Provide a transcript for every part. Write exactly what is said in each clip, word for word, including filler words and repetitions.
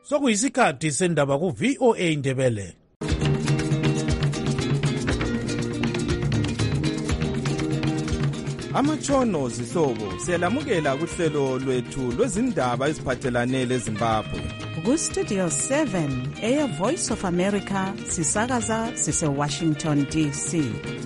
Sokuyisikhathi sendaba ku V O A Indebele. Amatshono zihlobo siyalamukela kuhlelo lwethu lwezindaba eziphathelane leZimbabwe. Ku Studio seven Air Voice of America sisakaza sise Washington D C.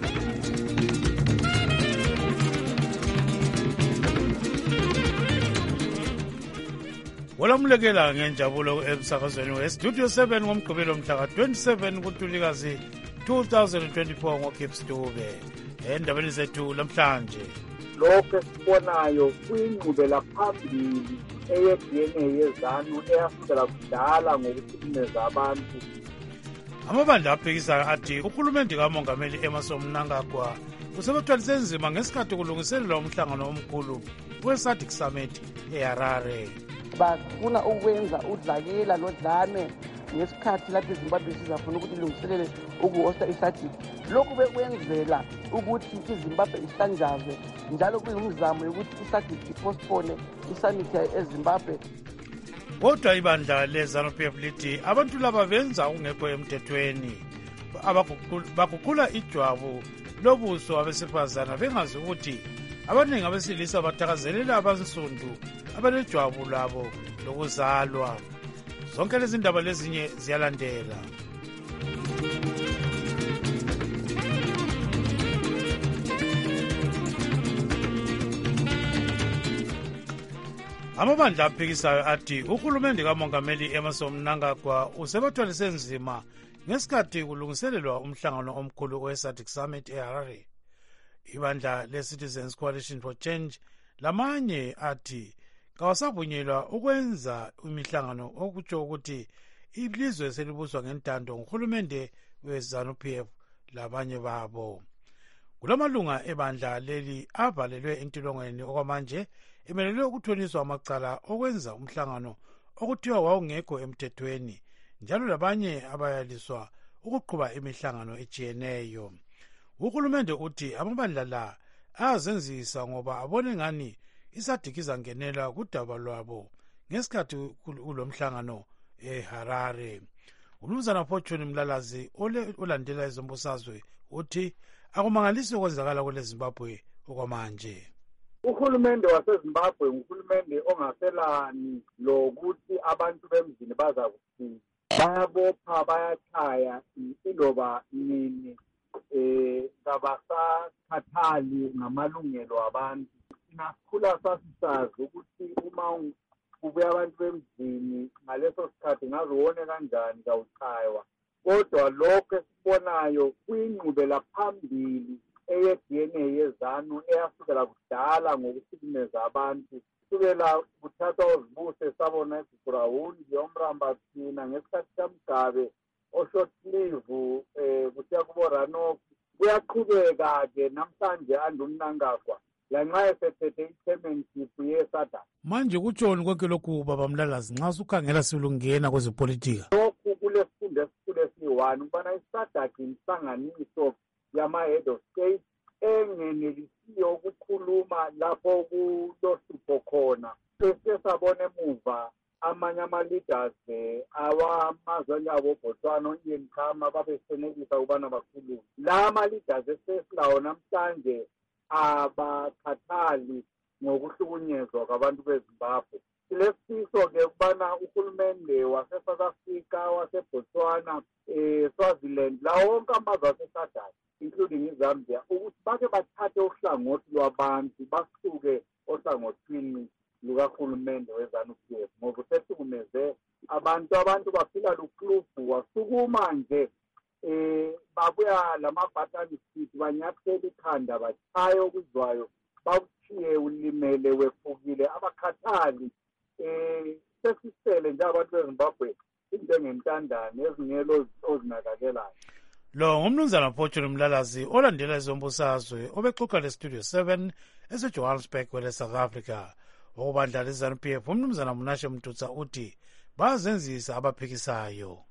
Olamulekela ngenjabulo emsakazweni we Studio seven ngomgqibelo mhla twenty-seven kuNtulikazi two thousand twenty-four ngoKips Dube. Endabeni zethu lamhlanje, lokho esibonayo kuyingqubela phambili eye-D N A yezanu eyasukela kudala ngokuhlukumeza abantu. Amabandla aphikisayo athi uhulumende kaMongameli Emmerson Mnangagwa usebathwalise nzima ngesikhathi kulungiselelwa umhlangano omkhulu we-SADC Summit eHarare. Bafuna ukwenza udlakela lodlame ngesikhathi lapho iZimbabwe sizafuna ukuthi ilungiselele ukuhosta i-SADC. Lokhu bekwenzela ukuthi iZimbabwe ihlanjazwe, njalo kuyimizamo yokuthi i-SADC ipostpone i-summit eZimbabwe. Kodwa ibandla le-ZANU-P F lithi abantu laba benza ungekho emthethweni, baguqula ijwabu lobuso abesifazana bengazi ukuthi abaningi abesilisa bathakazelela abansundu abanejwabu labo lokuzalwa. Zonke lezi ndaba lezinye ziyalandela. Amabandla aphikisayo athi uhulumende kaMongameli Emmerson Mnangagwa usebathwalise nzima ngesikhathi kulungiselelwa umhlangano omkhulu we-SADC Summit eHarare. Ibandla le-Citizens Coalition for Change lamanye athi kawasavunyelwa ukwenza imihlangano okutsho ukuthi ilizwe selibuswa ngentando nguhulumende we-ZANU-P F labanye babo. Kulamalunga ebandla leli avalelwe entolongweni okwamanje emelelwe ukuthoniswa amacala okwenza umhlangano okuthiwa wawungekho emthethweni, njalo labanye abayaliswa ukuqhuba imihlangano etshiyeneyo. Uhulumende uthi amabandla la ayazenzisa ngoba abone ngani i-SADC izangenela kudaba lwabo ngesikhathi kulomhlangano eHarare. Umnumzana Fortune Mlalazi olandela ezombusazwe uthi akumangalisi okwenzakala kwele Zimbabwe okwamanje. Uhulumende waseZimbabwe uhulumende ongaselani lokuthi abantu bemzini baza kuthi bayabopha bayachaya iloba nini eh kabasakhathali ngamalungelo abantu. Sinakhula sasisazi ukuthi uma kubuya abantu bemzini ngaleso sikhathi ngazibone kanjani kawuchaywa, kodwa lokho esibonayo kuyingqubela phambili eye-D N A yezanu eyasukela kudala ngokuhlukumeza abantu. Sukela kuthathwa uzibuse sabona eGurawundi omramba thina ngesikhathi kaMgabe o-short sleeve um kusiya kubo Ranoff, kuyaqhubeka-ke namhlanje andumnangagwa lanxa esethethe i-chairmanship ye-SADC. Manje kutshoni konke lokhu baba Mlalazi nxa usukhangela silungena kwezepolitika? Lokhu kulesifundo esikhulu esiyi-one ukubana i-SADC inhlanganiso yama-head of state engenelisiyo ukukhuluma lapho kulohlupho khona. Sesiye sabona emuva amanye ama-leaders awamazwe njengabo Botswana, Ian Khama babesenelisa ukubana bakhulume. La ama-leaders esesilawo namhlanje abakhathali ngokuhlukunyezwa kwabantu beZimbabwe. Silesifiso-ke ukubana uhulumende wase-South Africa, wase-Botswana, um Swaziland, lawo wonke amazwe ase-SADC including iZambia, ukuthi bake bathathe uhlangothi lwabantu basuke ohlangothini lukahulumende we-ZANU-P F ngoba usehlukumeze abantu. Abantu baphila lukhulufu, wasukuma nje um babuya lamabhatani sithi banyathela ikhanda bachaye okuzwayo bakushiye ulimele wefukile abakhathali. Um sesisele nje abantu beZimbabwe injengentandane ezingelo ozinakekelayo. Lo ngumnumzana Fortune Mlalazi olandela ezombusazwe obexoxa le-Studio seven eseJohannesburg kwele South Africa. Okubandla le-ZANU-P F umnumzana Munashe Mtutsa uthi bazenzisa abaphikisayo.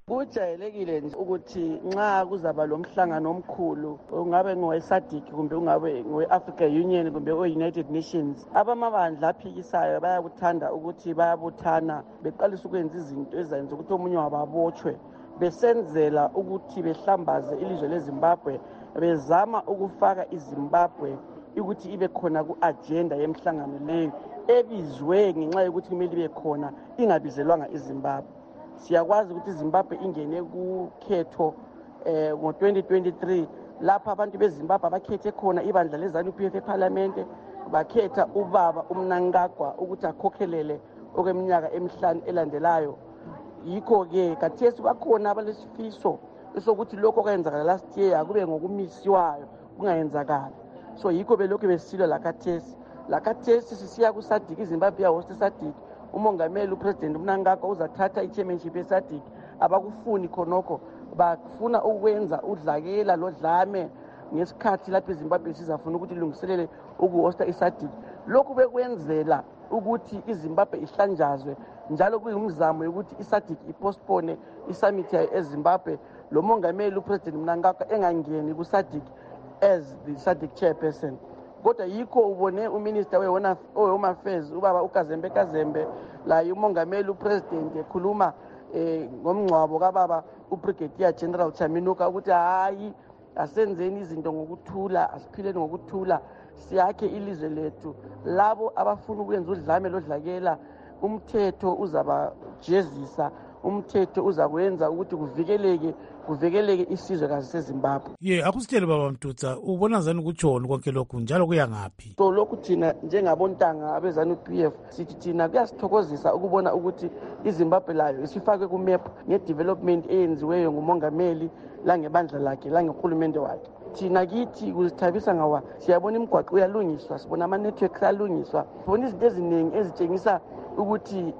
Kujayelekile nje ukuthi nxa kuzaba lomhlangano omkhulu ungabe ngowe-SADC kumbe ungabe ngowe-African Union kumbe o-United Nations, abamabandla aphikisayo bayakuthanda ukuthi bayabuthana beqalisa ukwenza izinto ezenza ukuthi omunye wababotshwe, besenzela ukuthi behlambaze ilizwe leZimbabwe, bezama ukufaka iZimbabwe ukuthi ibe khona ku-agenda yemhlangano leyo ebizwe ngenxa yokuthi kumele ibe khona ingabizelwanga iZimbabwe. Siyakwazi ukuthi iZimbabwe ingene kukhetho eh ngo twenty twenty-three lapha abantu beZimbabwe bakhethe khona ibandla leZANU P F eParliament, bakhetha ubaba uMnangagwa ukuthi akhokhelele okweminyaka emihlanu elandelayo. Yikho ke kathesi bakhona abalesifiso esokuthi lokho kwenzakala last year kube ngokumisiwayo kungayenzakala. So yikho belokhu besilwa lakathesi lakathesi sisiya ku SADC, iZimbabwe ya host SADC. Umongameli uPresident uMnangagwa uzathatha ichairmanship yeSADC. Abakufuni khonokho, bafuna ukwenza udlakela lodlame ngesikhathi lapho iZimbabwe sizafuna ukuthi ilungiselele ukuhosta iSADC. Lokhu bekwenzela ukuthi iZimbabwe ihlanjazwe, njalo kuyimizamo yokuthi iSADC ipostpone isummit eZimbabwe, lo mongameli uPresident Mnangagwa engangeni kuSADC as the SADC chairperson. Kodwa yikho ubone uminister we-Home Affairs ubaba uKazembe Kazembe la umongameli upresident ekhuluma eh ngomngcwabo kababa uBrigadier General Chaminuka ukuthi hayi asenzeni izinto ngokuthula, asiphileni ngokuthula, siyakhe ilizwe lethu. Labo abafuna ukwenza udlame lodlakela, umthetho uzabajezisa, umthetho uzakwenza ukuthi kuvikeleke kuvikeleke isizwe kazi seZimbabwe. Ye akusitshele baba Mtutsa, ubona zani kutshoni konke lokhu njalo kuya ngaphi? So lokhu thina njengabontanga abeZANU P F sithi thina kuyasithokozisa ukubona ukuthi iZimbabwe layo isifakwe ku map ngedevelopment eyenziweyo ngumongameli la ngebandla lakhe la ngehulumende wakhe. Thina kithi kuzithabisa ngawa siyabona imigwaqo uyalungiswa, sibona ama networks alungiswa, sibona izinto eziningi ezitshengisa ukuthi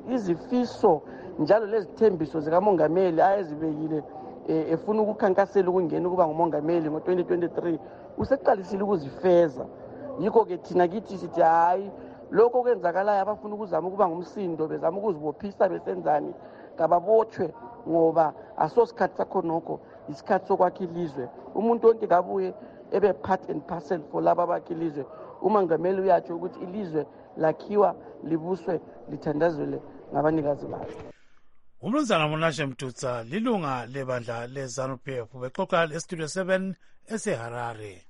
izifiso njalo lezithembiso zikamongameli ayezibekile efuna ukukhankasela ukungena ukuba ngumongameli ngo twenty twenty-three useqalisile ukuzifeza. Yikho ke thina kithi sithi hayi lokho kwenzakalayo abafuna ukuzama ukuba ngumsindo bezama ukuzibophisa besenzani kababotshwe, ngoba asosikhathi sakho nokho isikhathi sokwakha ilizwe. Umuntu wonke kabuye ebe part and parcel for laba bakhe ilizwe. Umongameli uyatsho ukuthi ilizwe lakhiwa libuswe lithandazwe ngabanikazi balo. Umnumzana Monashe Mtutsa lilunga lebandla leZANU P F bexoxa eStudio seven eseHarare.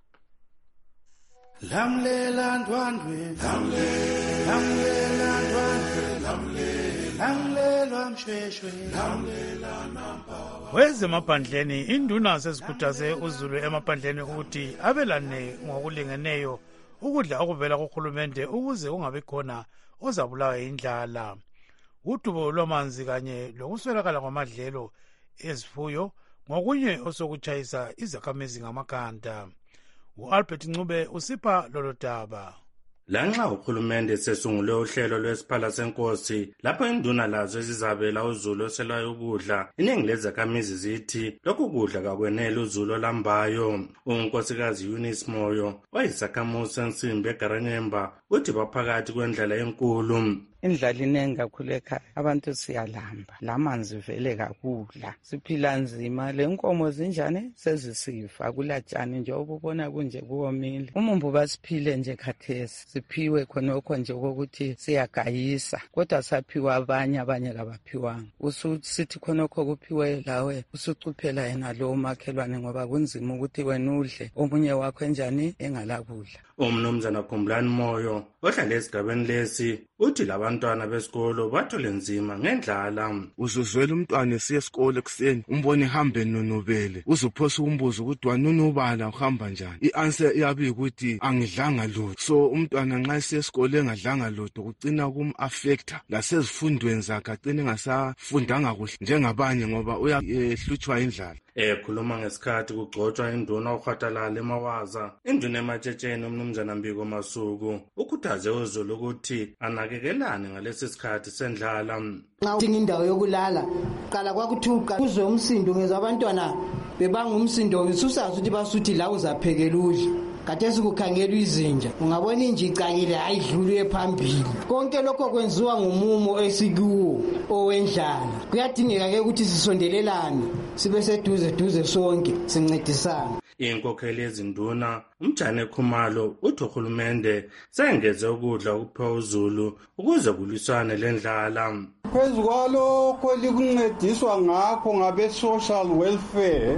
Lamlela ndwandwe lamlela ndwandwe lamlela mshweshwe lamlela nampaba. Weze emaphandleni induna sezikhuthaze uZulu emaphandleni ukuthi abelane ngokulingeneyo ukudla okuvela kuhulumende ukuze kungabi khona ozabulawa indlala. Udubo lwamanzi kanye lokuswelakala kwamadlelo ezifuyo ngokunye osokutshayisa izakhamizi ngamakhanda. U-Albert Ncube usipha lolo daba. Lanxa uhulumende sesungule uhlelo lwesiphala senkosi lapho induna lazo ezizabela uZulu oselayo ukudla, iningi lezakhamizi zithi lokhu kudla kakwenele uZulu olambayo. Unkosikazi Eunice Moyo oyisakhamuzi sensimbi eGaranyemba uthi baphakathi kwendlela enkulu. Indlala inengi kakhulu ekhaya, abantu siyalamba, lamanzi vele kakudla, siphila nzima, le nkomo zinjani sezisifa, akulatshani nje obubona kunje kuwomile. Umumbu basiphile nje khathesi, siphiwe khonokho nje kokuthi siyagayisa, kodwa saphiwa abanye abanye kabaphiwanga. Ususithi khonokho kuphiwe lawe, usucuphela yena lo makhelwane ngoba kunzima ukuthi wena udle, omunye wakho enjani engalakudla. Umnumzana Khumbulani Moyo ohlala esigabeni lesi uthi labantwana besikolo bathole nzima ngendlala. Uzuzwela umntwana esiya esikole ekuseni umbone ehambe nonobele, uzuphosa umbuzo ukuthi wanunubala uhamba njani, i-answer iyabi ukuthi angidlanga lutho. So umntwana nxa esiya esikole engadlanga lutho kucina kum-affecta lasezifundweni zakhe, agcine engasafundanga kuhle njengabanye ngoba uyahlutshwa indlala. Ekhuluma ngesikhathi kugcotshwa induna uHatalala eMawaza, induna eMatshetsheni umnumzana Mbiko Masuku ukhuthaze uZulu ukuthi anakekelane ngalesi sikhathi sendlala. Nxa udinga indawo yokulala qala kwakuthuka kuzwe umsindo ngeza abantwana bebanga umsindo ngisusazi ukuthi basuthi la uzaphekela udla. kade sikukhangelwa izinja ungabona inja icakile ayidlulwe phambili konke lokho kwenziwa ngumumo esikuwo owendlala kuyadingeka-ke ukuthi sisondelelane sibe seduze duze sonke sincedisane. Inkokheli yezinduna uMjane Khumalo uthi uhulumende sengeze ukudla ukuphiwa uZulu ukuze kulwiswane lendlala. Phezu kwalokho likuncediswa ngakho ngabe social welfare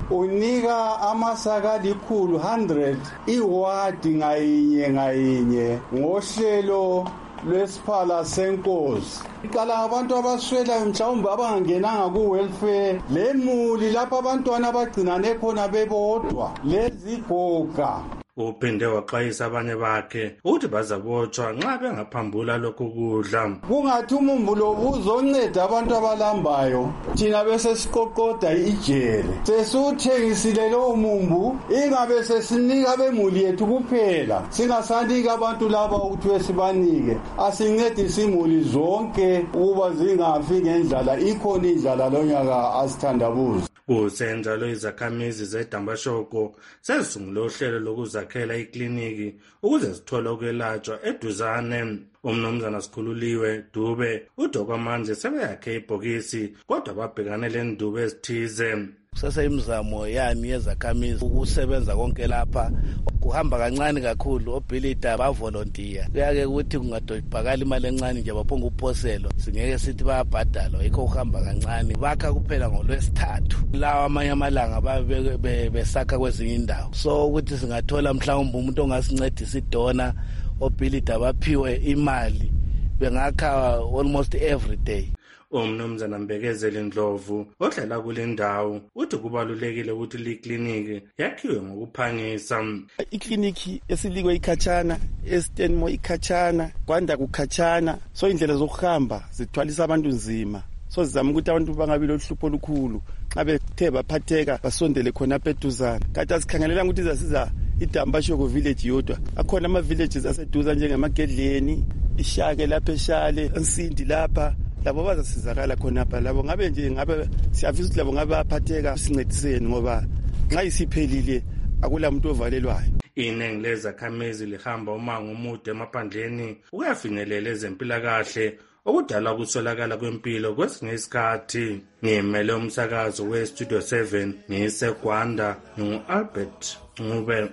unika amasaka likhulu one hundred iwadi ngayinye ngayinye ngohlelo lwesiphala senkosi. Iqala abantu abaswelayo mhlawumbe abangangenanga ku-welfare lemuli lapho abantwana abagcinane khona bebodwa lezigoga. Uphinde waxwayisa abanye bakhe ukuthi bazabotshwa nxa bengaphambula lokhu kudla. Kungathi umumbulo uzonceda abantu abalambayo thina bese siqoqoda ijele sesuthengisile lowo mumbu ingabe sesinika bemuli yethu kuphela singasanika abantu laba ukuthi sibanike asincedise imuli zonke ukuba zingafi ngendlala ikhona indlala lonyaka asithandabuza. Kusenjalo izakhamizi zeDambashoko sezisungule uhlelo lokuzakhela ikliniki ukuze zithole ukwelatshwa eduzane. Umnumzana Sikhululiwe Dube uDokwamanje sebeyakhe ibhokisi kodwa babhekane lendube ezithize. Sase imizamo yani yezakhamizi ukusebenza konke lapha kuhamba kancane kakhulu obhilida ba volunteer kuyake ukuthi kungadobhakala imali encane nje baphonga uphoselo singeke sithi bayabhadalwa yikho uhamba kancane bakha kuphela ngolwesithathu lawa amanye amalanga babe besakha kwezinye indawo so ukuthi singathola mhlawumbe umuntu ongasincedisa idona obhilida baphiwe imali bengakha almost every day. Umnumzana Mbekezeli Ndlovu odlala kule ndawo uthi kubalulekile ukuthi likliniki yakhiwe ngokuphangisa. Ikliniki esilikwe ikhatshana eStenmo ikhatshana kwanda kukhatshana so indlela zokuhamba zithwalisa abantu nzima so sizama ukuthi abantu bangabi lohlupho olukhulu xa bethe baphatheka basondele khona peduzana kanti asikhangelela ukuthi izasiza iDambashoko village yodwa akhona ama villages aseduza njengamagedleni ishake lapha eshale insindi lapha labo bazasizakala khona lapha labo ngabe nje ngabe siyafisa ukuthi labo ngabe baphatheka sincediseni ngoba nxa isiphelile akula muntu ovalelwayo. Iningi lezakhamizi lihamba umango omude emaphandleni ukuyafinyelela ezempilakahle okudala ukuswelakala kwempilo kwesinye isikhathi. Ngimele umsakazo we-Studio seven ngiseGwanda ngu-Albert Ncube.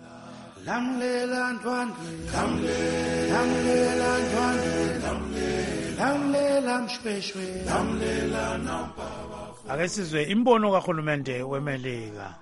Lamlela ntwandwe, lamlela ntwandwe, lamlela mshweshwe, lamlela nampaba. Ake sizwe imbono kahulumende weMelika.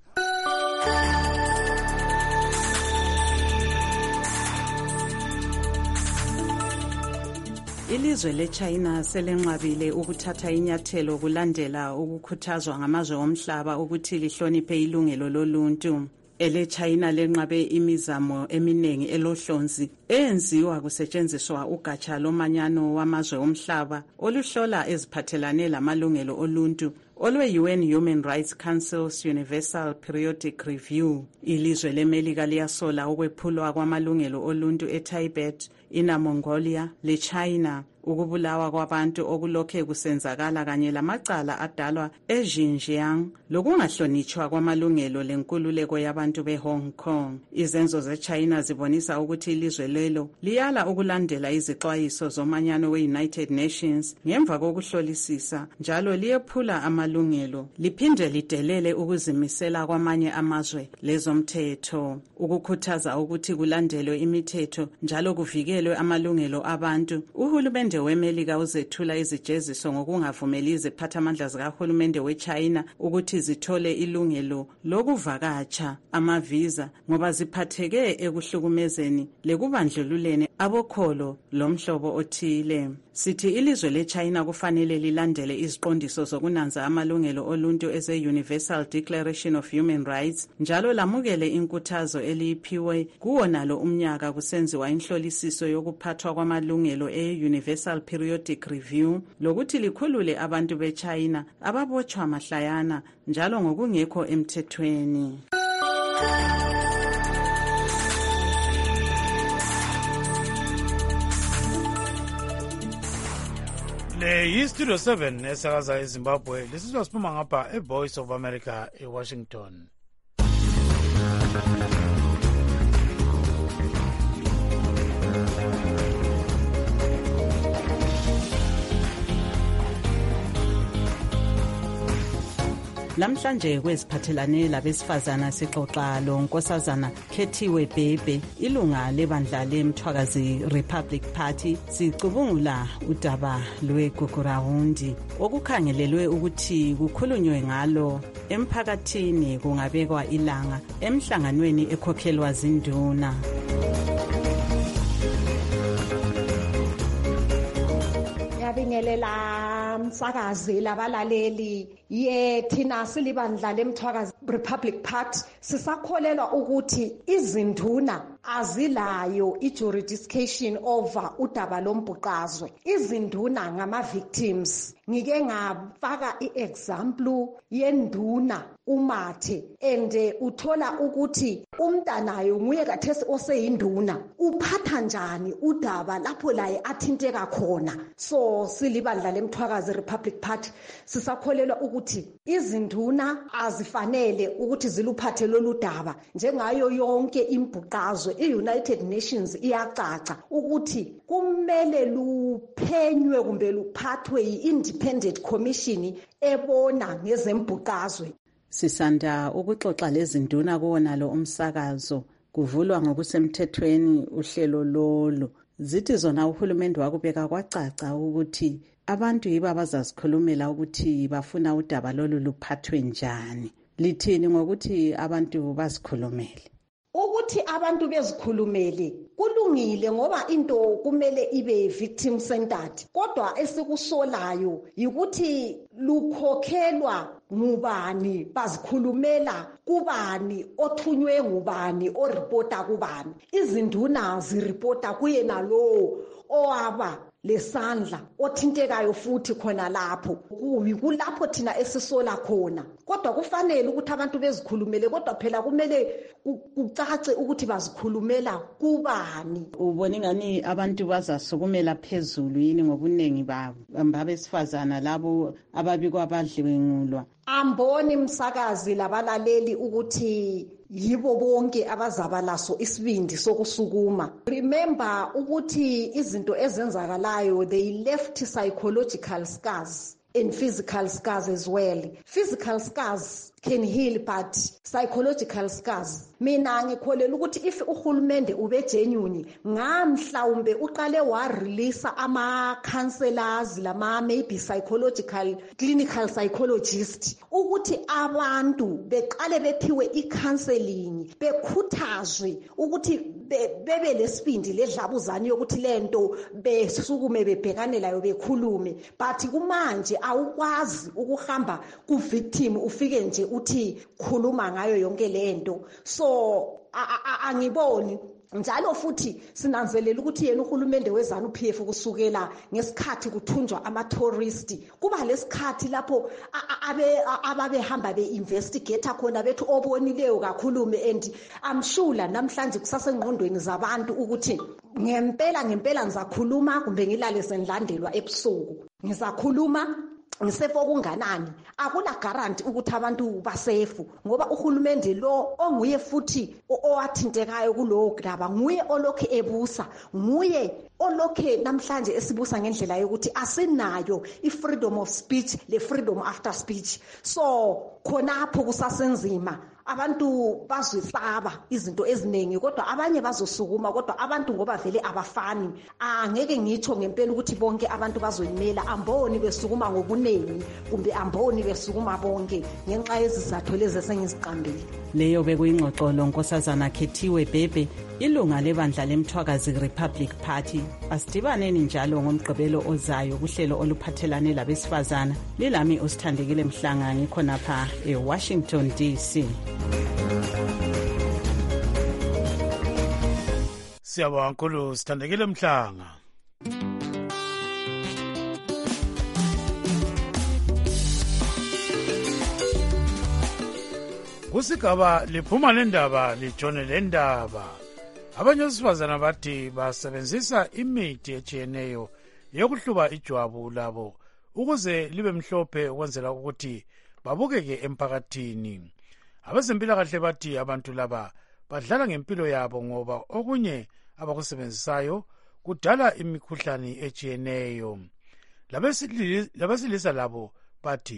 Ilizwe leChina selenqabile ukuthatha inyathelo kulandela ukukhuthazwa ngamazwe omhlaba ukuthi lihloniphe ilungelo loluntu. EleChina lenqabe imizamo eminingi elohlonzi eyenziwa kusetshenziswa ugatsha lomanyano wamazwe omhlaba oluhlola eziphathelane lamalungelo oluntu olwe-U N Human Rights Council's Universal Periodic Review. Ilizwe leMelika liyasola ukwephulwa kwamalungelo oluntu eTibet, iNaMongolia leChina, ukubulawa kwabantu okulokhe kusenzakala kanye lamacala adalwa eXinjiang lokungahlonitshwa kwamalungelo lenkululeko yabantu beHong Kong. Izenzo zeChina zibonisa ukuthi ilizwe lelo liyala ukulandela izixwayiso zomanyano we-United Nations ngemva kokuhlolisisa njalo liyephula amalungelo liphinde lidelele ukuzimisela kwamanye amazwe lezomthetho. Ukukhuthaza ukuthi kulandelwe imithetho njalo kuvikelwe amalungelo abantu, uhulumende weMelika uzethula izijeziso ngokungavumeli iziphathamandla zikahulumende weChina ukuthi zithole ilungelo lokuvakatsha amavisa ngoba ziphatheke ekuhlukumezeni lekubandlululeni abokholo lomhlobo othile. Sithi ilizwe leChina kufanele lilandele iziqondiso zokunanza amalungelo oluntu eze-Universal Declaration of Human Rights njalo lamukele inkuthazo eliyiphiwe kuwonalo umnyaka kusenziwa inhlolisiso yokuphathwa kwamalungelo e-Universal Periodic Review lokuthi likhulule abantu beChina ababotshwa mahlayana njalo ngokungekho emthethweni. Le yi-Studio seven esakaza eZimbabwe lisizwa siphuma ngapha eVoice of America eWashington. Namhlanje kweziphathelane labesifazana sixoxa lo Nkosazana Khethiwe Bhebhe, ilunga lebandla leMthwakazi Republic Party. Sicubungula udaba lweGugurahundi okukhangelelwe ukuthi kukhulunywe ngalo emphakathini kungabekwa ilanga emhlanganweni ekhokhelwa zinduna. Ngiyabingelela msakazi labalaleli ye thina silibandla leMthwakazi Republic Party sisakholelwa ukuthi izinduna azilayo ijurisdiction over udaba lombhuqazwe. Izinduna ngama victims. Ngike ngafaka iexample yenduna uMathe ende uthola ukuthi umntanayo nguye kathesi oseyinduna. Uphatha njani udaba lapho laye athinteka khona? So silibandla leMthwakazi Republic Party sisakholelwa ukuthi izinduna azifanele ukuthi ziluphathe lolu daba njengayo yonke imbhuqazwe. I-United Nations iyacaca ukuthi kumele luphenywe kumbe luphathwe yi-independent commission ebona ngezembhuqazwe. Sisanda ukuxoxa lezinduna kuwona lo umsakazo kuvulwa ngokusemthethweni uhlelo lolo. Zithi zona uhulumende wakubeka kwacaca ukuthi abantu yibo abazazikhulumela ukuthi bafuna udaba lolu luphathwe njani. Lithini ngokuthi abantu bazikhulumele? Ukuthi abantu bezikhulumele kulungile ngoba into kumele ibe victim centered, kodwa esikusolayo yikuthi lukhokhelwa ngubani, bazikhulumela kubani, othunywe ngubani, oripota kubani. Izinduna ziripota kuyena lo owaba lesandla othintekayo futhi khona lapho. Kulapho thina esisola khona, kodwa kufanele ukuthi abantu bezikhulumele, kodwa phela kumele kucace ukuthi bazikhulumela kubani. Ubone ngani abantu bazasukumela phezulu yini ngobunengi babo abesifazana labo ababikwa abadliwengulwa? Amboni msakazi labalaleli ukuthi yibo bonke abazaba laso isibindi sokusukuma. Remember ukuthi izinto ezenzakalayo they left psychological scars and physical scars as well. Physical scars can heal, but psychological scars, mina ngikholela ukuthi if uhulumende ube genuine ngamhlawumbe uqale wa release ama counselors lama maybe psychological clinical psychologist ukuthi abantu beqale bephiwe icounseling, bekhuthazwe ukuthi bebe lesibindi ledlabuzane yokuthi lento besukume bebhekane layo bekhulume. But kumanje awukwazi ukuhamba ku victim ufike nje uthi khuluma ngayo yonke lento. So angiboni njalo futhi sinanzelela ukuthi yena uhulumende wezana uP F kusukela ngesikhathi kuthunjwa ama tourist kuba lesikhathi lapho abe ababehamba beinvestigate khona bethu obonileyo kakhulume. And I'm sure namhlanje kusasengqondweni zabantu ukuthi ngempela ngempela ngizakhuluma kumbe ngilale sendlandelwa ebusuku, ngizakhuluma ngisefu okunganani. Akula guarantee ukuthi abantu basefu ngoba uhulumende lo onguye futhi owathintekayo kulowo daba nguye olokhe ebusa, nguye olokhe namhlanje esibusa ngendlela yokuthi asinayo i-freedom of speech le freedom after speech. So khonapho kusasenzima, abantu bazwisaba izinto eziningi, kodwa abanye bazosukuma, kodwa abantu ngoba vele abafani angeke ngitsho ngempela ukuthi bonke abantu bazoyimela. Amboni besukuma ngobuningi kumbe amboni besukuma bonke ngenxa yezizathu lezi sengiziqambile. Leyo bekuyingxoxo loNkosazana Khethiwe Bhebhe, ilunga lebandla leMthwakazi Republic Party. Asidibaneni njalo ngomgqibelo ozayo kuhlelo oluphathelane labesifazana. Lilami uSithandekile Mhlanga ngikhonapha eWashington D C. Siyabonga kakhulu Sithandekile Mhlanga. Kusigaba liphuma lendaba lijone lendaba. Abanye besifazana bathi basebenzisa imithi etshiyeneyo yokuhluba ijwabu labo ukuze libe mhlophe ukwenzela ukuthi babukeke emphakathini. Abezempilakahle bathi abantu laba badlala ngempilo yabo ngoba okunye abakusebenzisayo kudala imikhuhlane etshiyeneyo. Labesilisa labo bathi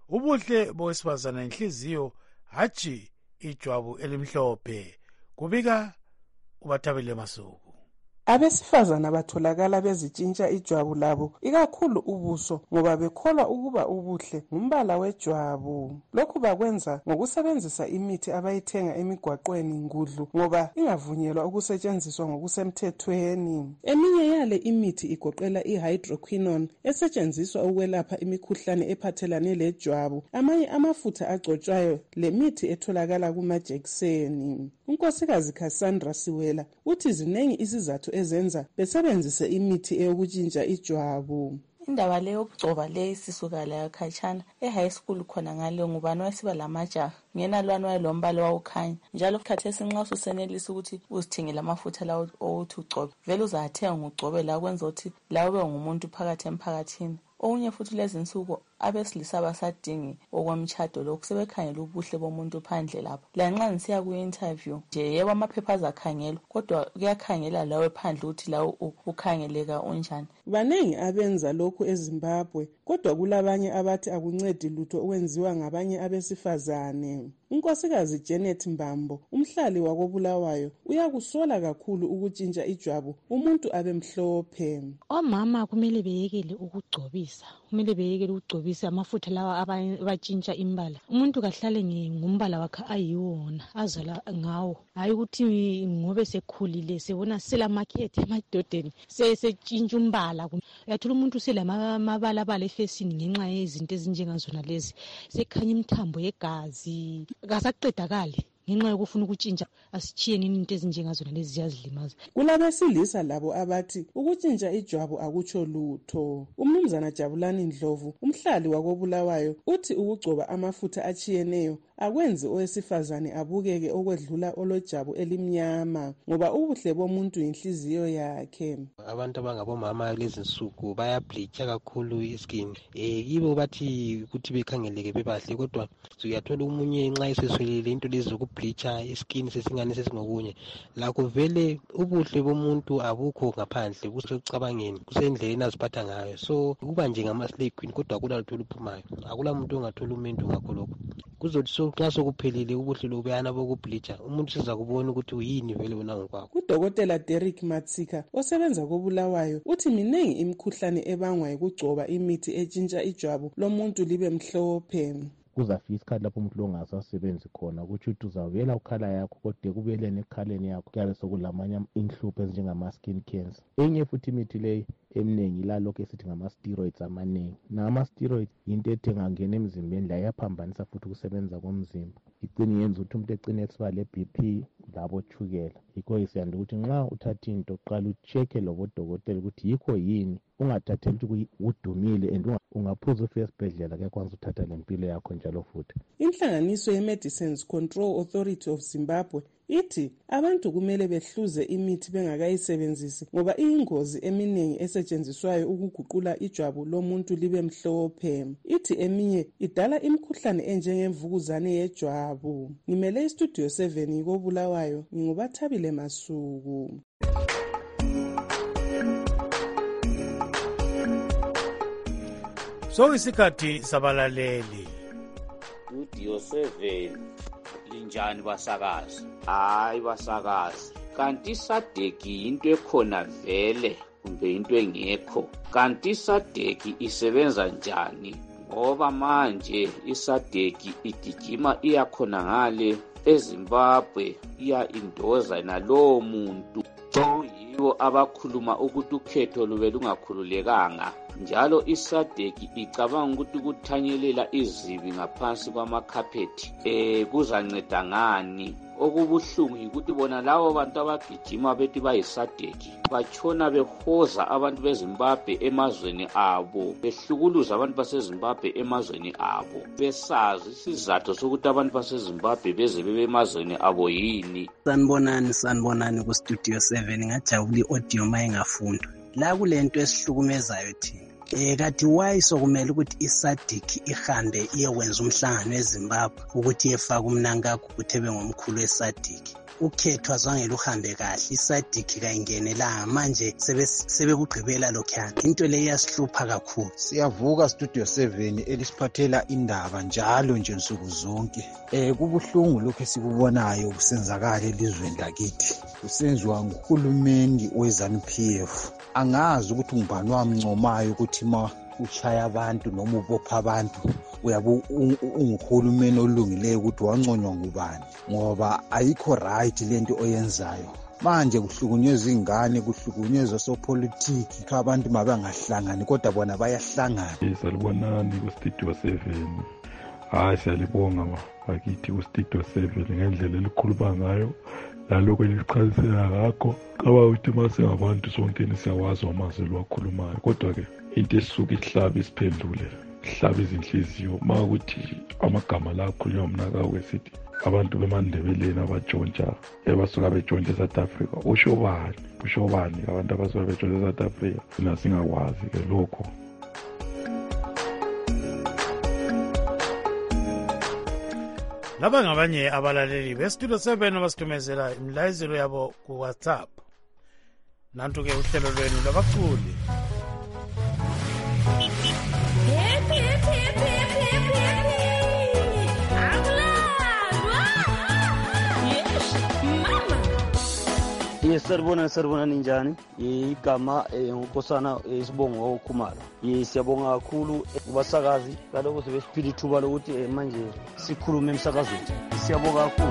ubuhle bowesifazana inhliziyo hatshi ijwabu elimhlophe. Kubika uBathabile Masuku. Abesifazana batholakala bezitshintsha ijwabu labo ikakhulu ubuso ngoba bekholwa ukuba ubuhle ngumbala wejwabu. Lokhu bakwenza ngokusebenzisa imithi abayithenga emigwaqweni ngudlu ngoba ingavunyelwa ukusetshenziswa ngokusemthethweni. Eminye yale imithi igoqela ihydroquinone esetshenziswa ukwelapha imikhuhlane ephathelane lejwabu, amanye amafutha agcotshwayo lemithi etholakala kumajekiseni. Unkosikazi Cassandra Siwela uthi zinengi isizathu ezenza besebenzise imithi eyokutshintsha ijwabu. Indaba leyo ukugcoba le sisuka la khatshana e-high school khona ngale ngubani wasiba lamajaha ngena lwana wayelombala wawukhanya njalo khathesi nxa ususenelisa ukuthi uzithengele amafutha lawo owothi ugcobe vele uzathenga ugcobe la kwenza ukuthi lawe ube ngumuntu phakathi emphakathini. Okunye futhi lezi nsuku abesilisa basadingi okwemtshado lokhu sebekhangela ubuhle bomuntu phandle lapho. Lanxa ngisiya ku-interview nje yebo amaphepha azakhangelwa kodwa kuyakhangela lawe phandle ukuthi lawe ukhangeleka unjani. Banengi abenza lokhu eZimbabwe kodwa kulabanye abathi akuncedi lutho okwenziwa ngabanye abesifazane. Unkosikazi Janet Mbambo umhlali wakoBulawayo uyakusola kakhulu ukutshintsha ijwabu umuntu abemhlophe. Omama kumele beyekele ukugcobisa, kumele beyekele ukugcobisa amafutha lawa abatshintsha imbala. Umuntu kahlale ngumbala wakhe ayiwona azala ngawo, hayi ukuthi ngobe sekhulile sebona selamakhethe emadodeni sesetshintsha umbala. Uyathola umuntu selamabala bala efesini ngenxa yezinto ezinjengazona lezi, sekhanya imthambo yegazi kasaqedakali ngenxa yokufuna ukutshintsha. Asitshiyeni into ezinjengazona lezi ziyazilimaza. Kulabesilisa labo abathi ukutshintsha ijwabu akutsho lutho. Umnumzana Jabulani Ndlovu umhlali wakoBulawayo uthi ukugcoba amafutha atshiyeneyo akwenzi owesifazane abukeke okwedlula olojabu elimnyama ngoba ubuhle bomuntu inhliziyo yakhe. Abantu abangabomama lezi nsuku bayableacha kakhulu iskin. Eh yibo bathi ukuthi bekhangeleke bebahle kodwa uyathola umunye nxa eseswelele into lezi zokubleacha iskin sesingane sesingokunye. Lakho vele ubuhle bomuntu abukho ngaphandle kusecabangeni kusendleleni aziphatha ngayo. So kuba nje ngama slay queen kodwa akula lutho luphumayo. Akula umuntu ongathola umuntu ngakho lokho. Kuzothi so xa sokuphelile ubuhle lobuyana bokubleacha umuntu siza kubona ukuthi uyini vele wona ngokwakho. Udokotela Derek Matsika osebenza koBulawayo uthi minengi imikhuhlane ebangwa yikugcoba imithi etshintsha ijwabu lomuntu libe mhlophe. Kuzafika isikhathi lapho umuntu lo ngasasebenzi khona ukuthi uthi uzavela ukhala yakho kodwa kubelene ekhaleni yakho kuyabe sokulamanye inhlupho ezinjengama-skin cancer. Enye futhi imithi leyi eminingi lalokho esithi ngama-steroids amaningi. Nama-steroids yinto ethi engangena emzimbeni la iyaphambanisa futhi ukusebenza komzimba. Icine yenza ukuthi umuntu ecine esiba le-B P labotshukela. Yikho isiyanda ukuthi nxa uthatha into qala ucheck-e lobodokotela ukuthi yikho yini, ungathatheli ukuthi udumile and ungaphuza ufike esibhedlela kuyakwanisa uthatha lempilo yakho njalo futhi. Inhlanganiso ye-Medicines Control Authority of Zimbabwe ithi abantu kumele behluze imithi bengakayisebenzisi ngoba iyingozi eminingi esetshenziswayo ukuguqula ijwabu lomuntu libe mhlophe. Ithi eminye idala imikhuhlane enjengemvukuzane yejwabu. Ngimele istudio seven koBulawayo nginguBathabile Masuku. So isikhathi sabalaleli. Studio seven linjani basakazi? Hayi basakazi. Kanti isadeki into ekhona vele kumbe into engekho? Kanti isadeki isebenza njani? Ngoba manje isadeki igijima iyakhona ngale eZimbabwe iya indoza nalowo muntu. So yibo abakhuluma ukuthi ukhetho lube lungakhululekanga. Njalo isadeki icabanga ukuthi ukuthanyelela izibi ngaphansi kwamakhapethi eh kuzanceda ngani? Okubuhlungu ukuthi bona lawo bantu abagijima bethi bayisadeki batshona behoza abantu beZimbabwe emazweni abo, behlukuluza abantu baseZimbabwe emazweni abo, besazi isizathu sokuthi abantu baseZimbabwe beze bebe emazweni abo yini. Sanibonani sanibonani ku Studio seven ngajabula iaudio mayingafundwa la kulento esihlukumezayo thina. Eh kathi why sokumele ukuthi isadiki ihambe iyekwenza umhlangano eZimbabwe ukuthi yefaka umnankakho ukuthi ebe ngomkhulu esadiki. ukhetho azange luhambe kahle, isadiki kayingenelanga, manje sebekugqibela lokhuyana. Into le iyasihlupha kakhulu. Siyavuka Studio seven elisiphathela indaba njalo nje nsuku zonke. Eh kubuhlungu lokho esikubonayo kusenzakala elizweni lakithi. Kusenziwa nguhulumeni we-ZANU P F. Angazi ukuthi ngubani wamncomayo ukuthi ma uchaya abantu noma ubopha abantu uyabe unguhulumeni olungileyo ukuthi wanconywa ngubani, ngoba ayikho right lento oyenzayo. Manje kuhlukunyezwa ingane, kuhlukunyezwa sopolitiki, abantu mabangahlangani kodwa bona bayahlangana. Salibonani ku Studio seven. Hayi siyalibonga bakithi ku Studio seven ngendlela elikhuluma ngayo laloko elichazisela ngakho. Qaba ukuthi mase ngabantu sonke siyawazi amazwi wakhulumayo, kodwa ke into esuka ihlaba isiphendule, ihlaba izinhliziyo makuthi amagama la akhulunywa mina kawe sithi abantu bemandebeleni abatshontsha ebasuka betshontsha eSouth Africa. Usho bani? Usho bani abantu abasuka betshontsha eSouth Africa? Thina singakwazi ke lokho. Laba ngabanye abalaleli beStudio seven abasitumezela imlayezelo yabo ku WhatsApp. Nantu ke uhlelo lwenu labaculi. Yes, sarbona sarbona ninjani igama ngokosana isibongo okhumalo. Yes, siyabonga kakhulu kubasakazi kaloko sebesiphila ithuba lokuthi manje sikhulume emsakazweni. Siyabonga kakhulu.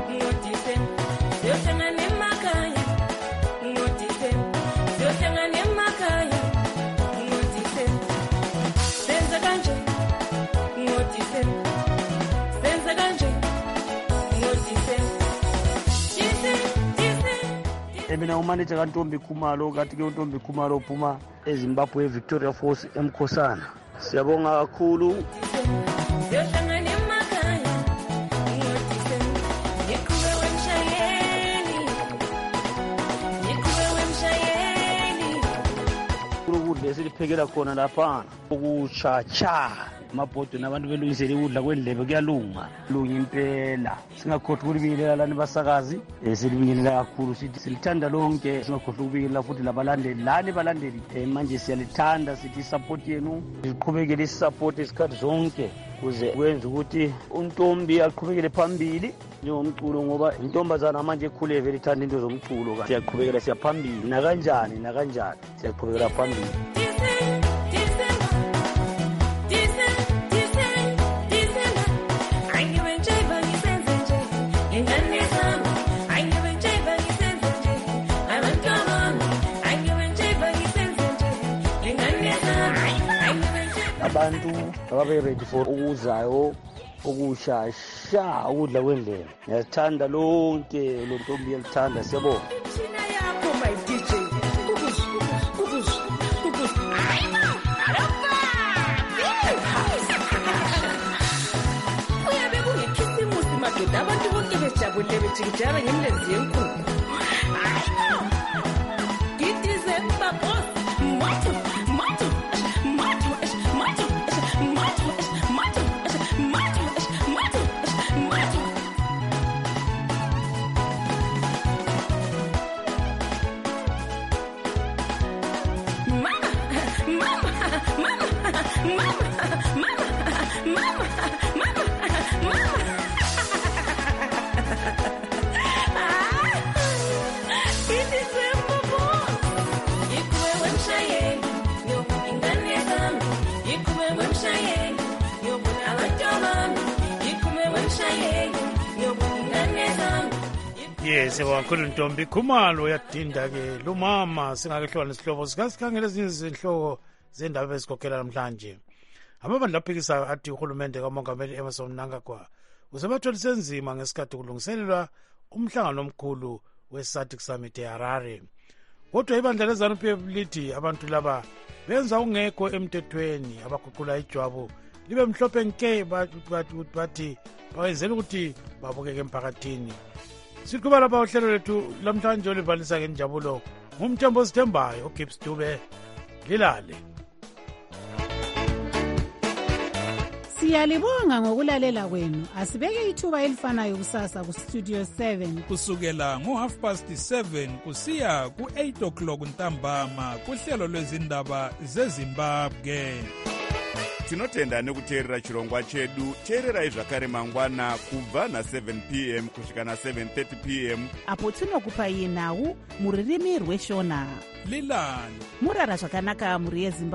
Mina umanager kaNtombi Khumalo, kathi ke uNtombi Khumalo uphuma eZimbabwe eVictoria Falls eMkhosana. Siyabonga kakhulu. Ukudla esiliphekela khona lapha ukuchacha amabhodo nabantu belungisele ukudla kwendlebe kuyalunga lunga impela. Singakhohlwa ukubingelela lani basakazi, silibingelela kakhulu, sithi silithanda lonke, singakhohlwa ukubingelela futhi labalandeli lani balandeli manje siyalithanda, sithi support yenu siqhubekele isupport isikhathi zonke kuze kwenza ukuthi uNtombi aqhubekele phambili njengomculo, ngoba intombazana manje ekhule vele ithanda into zomculo. Kanti siyaqhubekela siyaphambili nakanjani nakanjani siyaqhubekela phambili. Abantu ababe ready for ukuzayo okushasha ukudla kwendlela. Ngiyazithanda lonke lo Ntombi yalithanda. Siyabonga. Uyabe kungekhisimusi madoda abantu bonke bejabule bejikijana ngemlezi yenkukhu. Hayibo. Gidize babos. Mato, mato, mato, mato, mato, mato, mato, mato, mato. Mama, mama, mama, mama, mama, mama, mama, mama. Yes, wakhulu Ntombi Khumalo yadinda ke lumama singakehlwa nesihlobo sikasikhangela ezinye izinhloko zendaba ezikhokhela namhlanje. Amabandla aphikisa athi uhulumende kaMongameli Emmerson Mnangagwa usebatholise nzima ngesikhathi kulungiselelwa umhlangano omkhulu we-SADC Summit eHarare. Kodwa ibandla leZANU P F lithi abantu laba benza ungekho emthethweni, abaguqula ijwabu libe mhlophe nke bathi bawenzela ukuthi babukeke emphakathini. Siqhubeka lapha uhlelo lethu lamhlanje olivalisa ngenjabulo ngumthembo Sithembayo uGibbs Dube lilale. Siyalibonga ngokulalela kwenu. Asibeke ithuba elifanayo kusasa ku Studio seven kusukela ngo half past seven kusiya ku eight o'clock ntambama kuhlelo lwezindaba zeZimbabwe. Tinotenda nekuteerera chirongwa chedu. Teererai zvakare mangwana kubva na seven p m kusvika na seven thirty p m apo tinokupai nhau muririmi rweshona. Lilani murara zvakanaka muri yeZimbabwe.